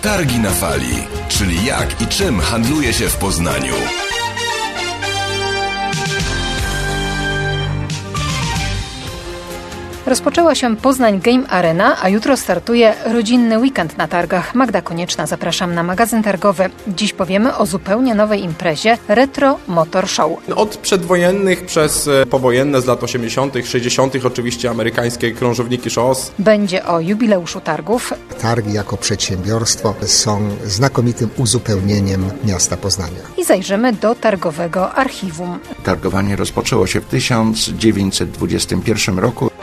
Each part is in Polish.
Targi na fali, czyli jak i czym handluje się w Poznaniu. Rozpoczęła się Poznań Game Arena, a jutro startuje rodzinny weekend na targach. Magda Konieczna, zapraszam na magazyn targowy. Dziś powiemy o zupełnie nowej imprezie Retro Motor Show. Od przedwojennych przez powojenne z lat 80., 60. oczywiście amerykańskie krążowniki Shows. Będzie o jubileuszu targów. Targi jako przedsiębiorstwo są znakomitym uzupełnieniem miasta Poznania. I zajrzymy do targowego archiwum. Targowanie rozpoczęło się w 1921 roku.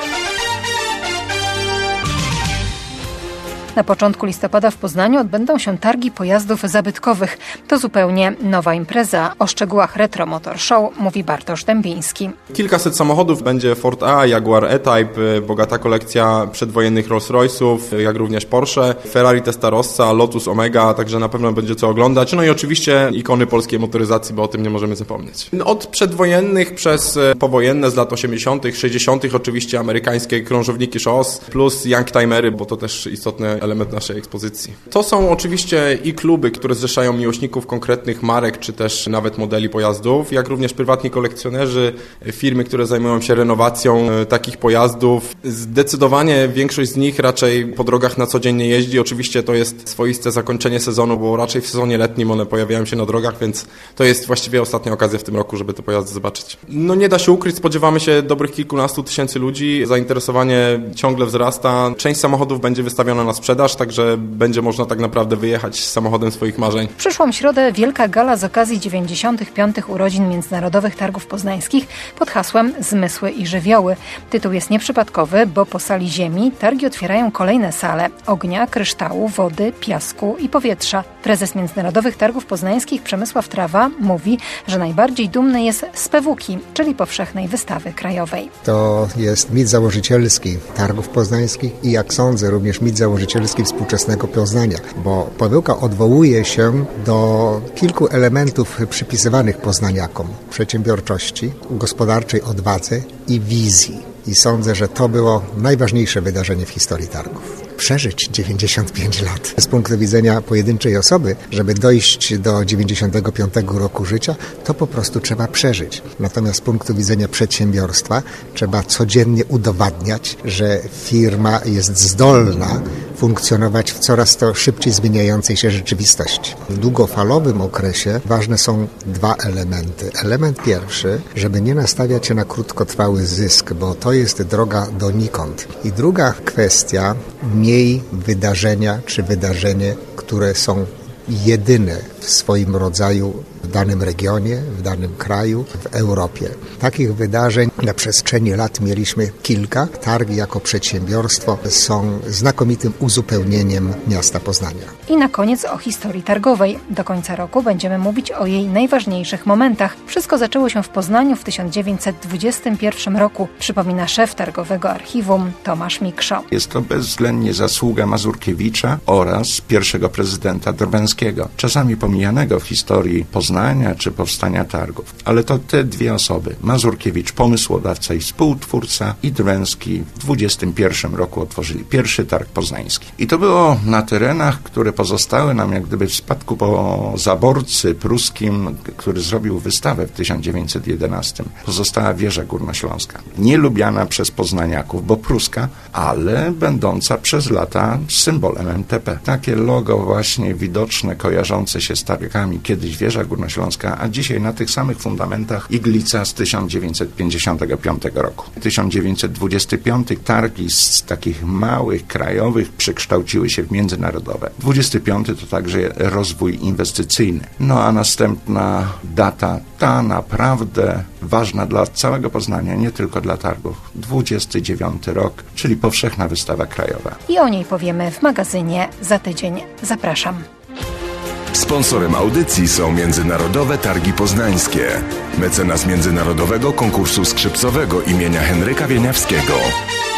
Na początku listopada w Poznaniu odbędą się targi pojazdów zabytkowych. To zupełnie nowa impreza. O szczegółach Retro Motor Show mówi Bartosz Dębiński. Kilkaset samochodów będzie Ford A, Jaguar E-Type, bogata kolekcja przedwojennych Rolls-Royce'ów, jak również Porsche, Ferrari Testarossa, Lotus Omega, także na pewno będzie co oglądać. No i oczywiście ikony polskiej motoryzacji, bo o tym nie możemy zapomnieć. Od przedwojennych przez powojenne z lat 80., 60. oczywiście amerykańskie krążowniki Shows, plus youngtimery, bo to też istotny element naszej ekspozycji. To są oczywiście i kluby, które zrzeszają miłośników konkretnych marek, czy też nawet modeli pojazdów, jak również prywatni kolekcjonerzy, firmy, które zajmują się renowacją takich pojazdów. Zdecydowanie większość z nich raczej po drogach na co dzień nie jeździ. Oczywiście to jest swoiste zakończenie sezonu, bo raczej w sezonie letnim one pojawiają się na drogach, więc to jest właściwie ostatnia okazja w tym roku, żeby te pojazdy zobaczyć. No nie da się ukryć, spodziewamy się dobrych kilkunastu tysięcy ludzi. Zainteresowanie ciągle wzrasta. Część samochodów będzie wystawiona na sprzedaż, także będzie można tak naprawdę wyjechać z samochodem swoich marzeń. W przyszłą środę wielka gala z okazji 95. urodzin Międzynarodowych Targów Poznańskich pod hasłem Zmysły i żywioły. Tytuł jest nieprzypadkowy, bo po sali ziemi targi otwierają kolejne sale ognia, kryształu, wody, piasku i powietrza. Prezes Międzynarodowych Targów Poznańskich Przemysław Trawa mówi, że najbardziej dumny jest z PWK, czyli Powszechnej Wystawy Krajowej. To jest mit założycielski Targów Poznańskich i jak sądzę również mit założycielski współczesnego Poznania, bo PWK odwołuje się do kilku elementów przypisywanych poznaniakom: przedsiębiorczości, gospodarczej odwadze i wizji. I sądzę, że to było najważniejsze wydarzenie w historii targów. Przeżyć 95 lat. Z punktu widzenia pojedynczej osoby, żeby dojść do 95 roku życia, to po prostu trzeba przeżyć. Natomiast z punktu widzenia przedsiębiorstwa trzeba codziennie udowadniać, że firma jest zdolna funkcjonować w coraz to szybciej zmieniającej się rzeczywistości. W długofalowym okresie ważne są dwa elementy. Element pierwszy, żeby nie nastawiać się na krótkotrwały zysk, bo to jest droga donikąd. I druga kwestia, miej wydarzenia czy wydarzenie, które są jedyne w swoim rodzaju w danym regionie, w danym kraju, w Europie. Takich wydarzeń na przestrzeni lat mieliśmy kilka. Targi jako przedsiębiorstwo są znakomitym uzupełnieniem miasta Poznania. I na koniec o historii targowej. Do końca roku będziemy mówić o jej najważniejszych momentach. Wszystko zaczęło się w Poznaniu w 1921 roku, przypomina szef targowego archiwum Tomasz Mikszo. Jest to bezwzględnie zasługa Mazurkiewicza oraz pierwszego prezydenta Drwęskiego, czasami pomijanego w historii Poznania czy powstania targów. Ale to te dwie osoby, Mazurkiewicz, pomysłodawca i współtwórca, i Drwęski w 21 roku otworzyli pierwszy targ poznański. I to było na terenach, które pozostały nam jak gdyby w spadku po zaborcy pruskim, który zrobił wystawę w 1911. Pozostała wieża górnośląska. Nielubiana przez poznaniaków, bo pruska, ale będąca przez lata symbolem MTP. Takie logo właśnie widoczne, kojarzące się z targami. Kiedyś wieża górnośląska, a dzisiaj na tych samych fundamentach iglica z 1955 roku. 1925 targi z takich małych, krajowych przekształciły się w międzynarodowe. 25 to także rozwój inwestycyjny. No a następna data, ta naprawdę ważna dla całego Poznania, nie tylko dla targów. 29 rok, czyli Powszechna Wystawa Krajowa. I o niej powiemy w magazynie za tydzień. Zapraszam. Sponsorem audycji są Międzynarodowe Targi Poznańskie. Mecenas Międzynarodowego Konkursu Skrzypcowego imienia Henryka Wieniawskiego.